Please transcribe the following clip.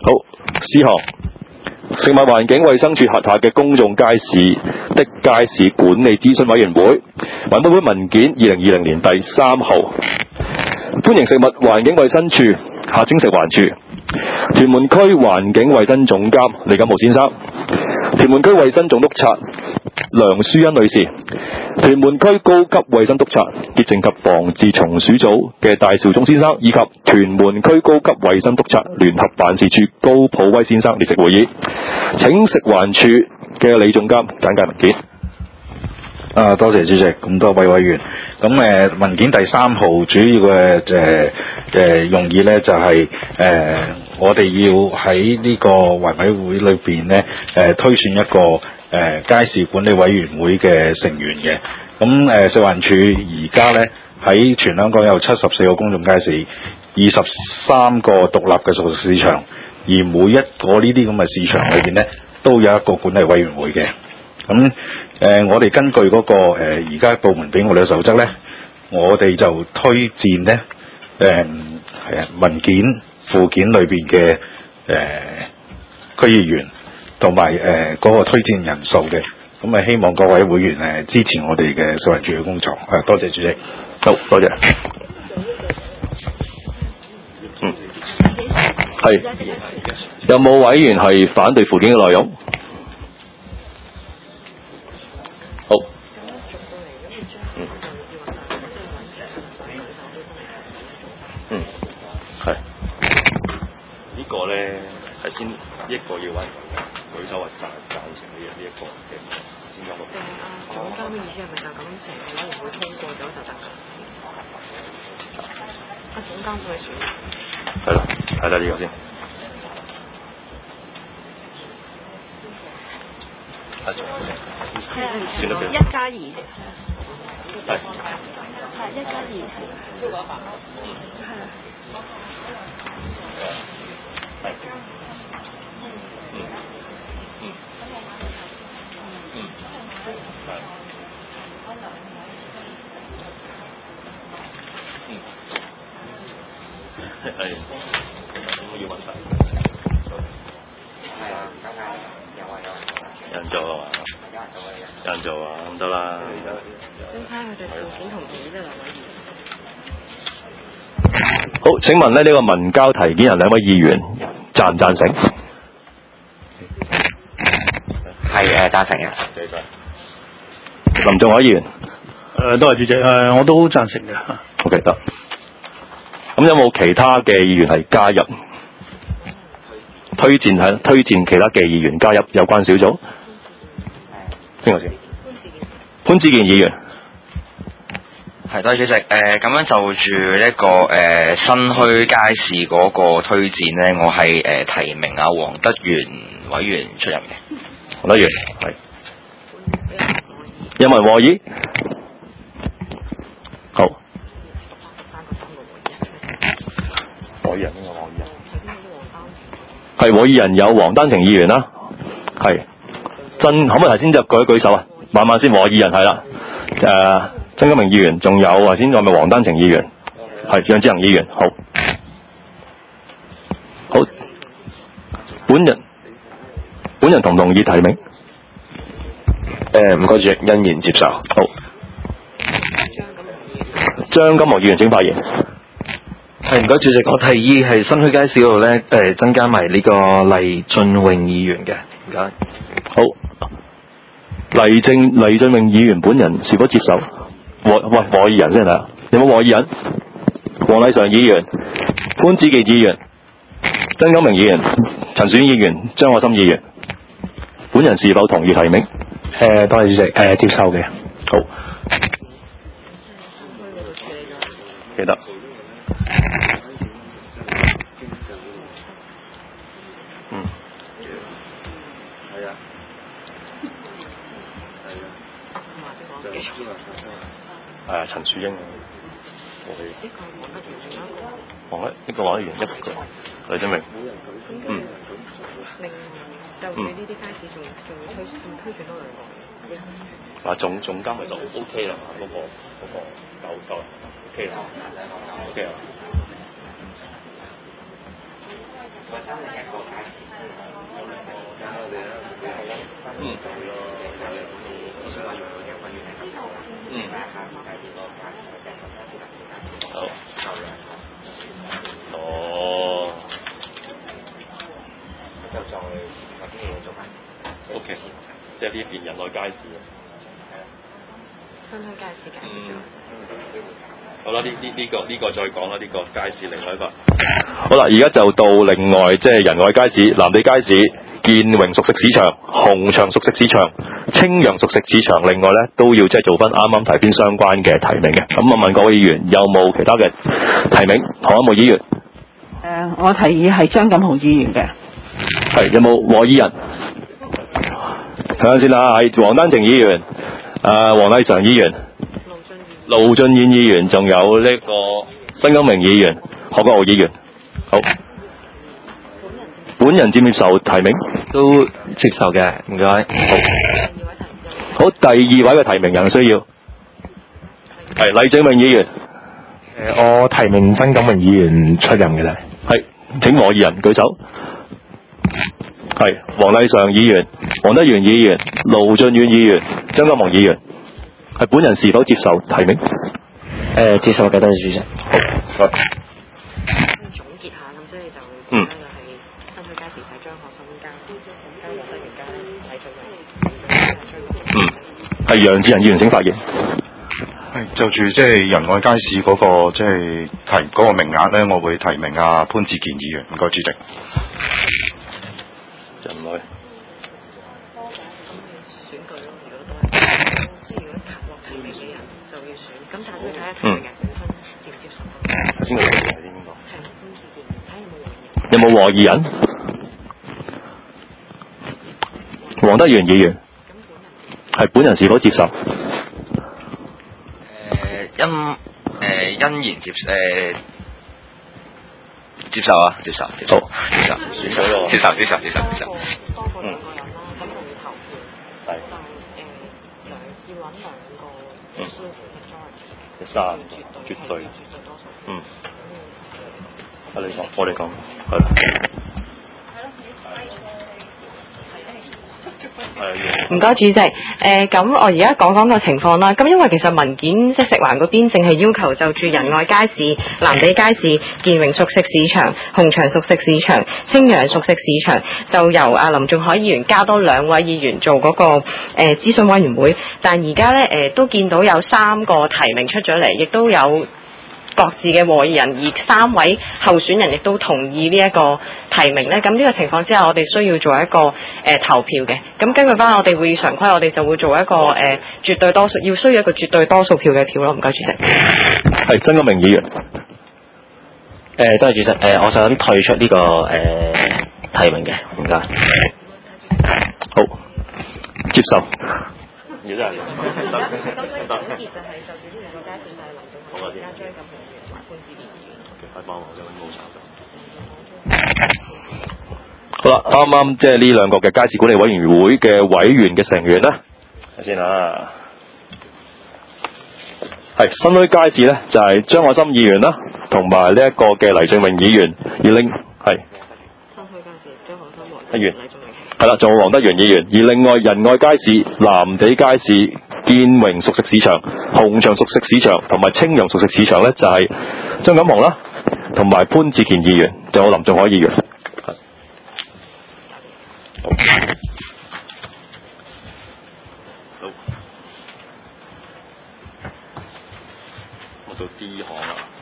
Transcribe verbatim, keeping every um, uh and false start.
好，C項，食物環境衛生署轄下嘅公眾街市的街市管理諮詢委員會，環保會文件二零二零年第三號，歡迎食物環境衛生署下稱食環署屯門區環境衛生總監李錦豪先生，屯門區衛生總督察梁舒欣女士，屯門區高級衛生督察潔淨及防治蟲鼠組嘅戴兆忠先生，以及屯門區高級衛生督察聯合辦事處高普威先生列席會議。請食環署嘅李總監簡介文件。 啊，多謝主席，咁多位委員。咁誒、呃、文件第三號主要嘅誒誒用意咧，就係、是、誒、呃、我哋要喺呢個環委會裏邊咧誒推選一個誒、呃、街市管理委員會嘅成員嘅。咁誒、呃、食環署而家咧喺全香港有七十四個公眾街市，二十三個獨立嘅熟食市場，而每一個呢啲咁嘅市場裏邊咧都有一個管理委員會嘅。咁誒、呃，我哋根據嗰、那個誒而家部門俾我哋嘅守則咧，我哋就推薦咧誒誒文件附件裏邊嘅誒區議員同埋誒嗰個推薦人數嘅。咁啊，希望各位會員誒支持我哋嘅食環署嘅工作。誒，多謝主席。 好，多謝。嗯，係。有冇委員係反對附件嘅內容？好。嗯。嗯，係。呢個咧係先一個要揾舉手或贊贊成呢呢一個嘅先有個。誒啊，總監嘅意思係咪就咁成個委員會通過咗就得㗎？啊，總監佢選。係啦，係啦，呢個先。係啊，一加二。係。係一加二。超過一百。嗯。係啊。係。嗯。嗯。嗯。係。嗯。係。我要揾晒。係啊，有啊，有啊，有。有人做啊嘛？有人做啊，咁得啦。點解佢哋附件同意呢兩位議員？好，請問咧呢、這個文交提件人兩位議員贊唔贊成？ 係誒贊成嘅。 林仲海議員。誒、 呃，多謝主席。誒、呃，我都贊成嘅。 OK 得。咁有冇其他嘅議員係加入推薦係推薦其他嘅議員加入有關小組？邊個先？潘志健議員。 係，多謝主席。誒、呃，咁樣就住呢、這個誒、呃、新墟街市嗰個推薦咧，我係誒、呃、提名阿黃德元委員出任嘅。 黃德元係。有冇人和議？好。和議人邊個和議人？係和議人有黃丹晴議員啦，係。真可唔可以頭先就舉一舉手啊？慢慢先和議人係啦。誒、呃，曾金明議員，仲有頭先係咪黃丹晴議員？係楊志恒議員，好。好。本人本人同唔同意提名？ 誒，唔該主席，欣然接受。 好。張金毛議員請發言。 係，唔該主席，我提議係新墟街市嗰度咧，誒增加埋呢個黎俊榮議員嘅，唔該。 好。黎正黎俊榮議員本人是否接受？和喂和議人先睇下，有冇和議人？黃麗常議員、潘志傑議員、曾金明議員、陳樹議員、張愛心議員，本人是否同意提名？ 誒，多謝主席，誒、呃、接受嘅。 好。記得。嗯。係啊。係啊，陳樹英，我哋呢個黃德元仲有一個，黃德呢個黃德元一個，黎俊明，嗯，另外就住呢啲街市仲仲要推仲推選多兩個，嗱總總監咪就 O K 啦，嗰個嗰個夠夠 O K 啦 ，O K 啦。 嗯。嗯。好。哦。O K， 即係呢邊仁愛街市啊。 新墟街市嘅。 嗯。好啦，呢呢呢個呢、呢個再講啦，呢、呢個街市另外一個。好啦，而家就到另外即係仁愛街市、藍地街市、建榮熟食市場、紅牆熟食市場、青陽熟食市場，另外咧都要即係做翻啱啱提邊相關嘅提名嘅。咁啊問各位議員有冇其他嘅提名？何安慕議員。誒、 呃，我提議係張錦雄議員嘅。 係，有冇和議人？睇下先啦，係黃丹晴議員、啊黃麗常議員、盧俊彥議員，仲有呢個新金明議員、何國豪議員。好，本人接唔接受提名？ 都接受嘅，唔該。 好，好，第二位嘅提名人需要係黎正明議員。 誒，我提名曾錦榮議員出任嘅咧。 係，請和議人舉手。係，黃麗常議員、黃德元議員、盧俊遠議員、張金雄議員。係，本人是否接受提名？ 誒、呃，接受嘅，多謝主席。 好。 總結下咁，所以就嗯。 就係新墟街市係張學森街、加黃德元街、黎俊榮、 嗯，係楊志仁議員請發言。 係就住即係仁愛街市嗰、那個即係提嗰個名額咧，我會提名阿潘志健議員，唔該主席。 仁愛。 選舉咯，如果都係，即係如果獲提名嘅人就要選，咁但係都要睇下提名人本身接唔接受。 頭先個提名係邊個？ 係潘志健，睇有冇和議人。 有冇和議人？黃德元議員。係，本人是否接受？ 因誒、呃、欣然接誒、呃、接受啊，接受接受接受接受接受接受接受接受。 多過兩個人啦，咁就要投票。 係。 就誒兩要揾兩個 super majority 嘅。 三個絕對。 絕對多數。 嗯。啊，你講，我哋講，係。 唔該主席，誒、呃、咁我而家講講個情況啦。咁因為其實文件即係食環嗰邊淨係要求就住仁愛街市、藍地街市、建榮熟食市場、紅牆熟食市場、青陽熟食市場，就由阿林仲海議員加多兩位議員做嗰、那個誒、呃、諮詢委員會。但而家咧誒都見到有三個提名出咗嚟，亦都有各自嘅和議人，而三位候選人亦都同意呢一個提名咧。咁呢個情況之下，我哋需要做一個誒、呃、投票嘅。咁根據翻我哋會議常規，我哋就會做一個誒、呃、絕對多數，要需要一個絕對多數票嘅票咯。唔該，主席。 係曾金明議員。 誒、呃，多謝主席。誒、呃，我想退出呢、這個誒、呃、提名嘅，唔該。 好，接受。要真係。 咁所以總結就係就住呢兩個街市就係林仲海加張錦雄議員同埋潘志健議員。 快幫我嘅冇查到。好啦，啱啱即係呢兩個嘅街市管理委員會嘅委員嘅成員咧，睇先啊。係新墟街市咧，就係、是、張愛心議員啦，同埋呢一個嘅黎正榮議員，而另係新墟街市張愛心黃議員黎仲榮。 係啦，仲有黃德元議員，而另外仁愛街市、藍地街市、建榮熟食市場、紅牆熟食市場同埋青陽熟食市場咧，就係、是、張錦雄啦，同埋潘志健議員，仲有林仲海議員。好，我到 D 項啦。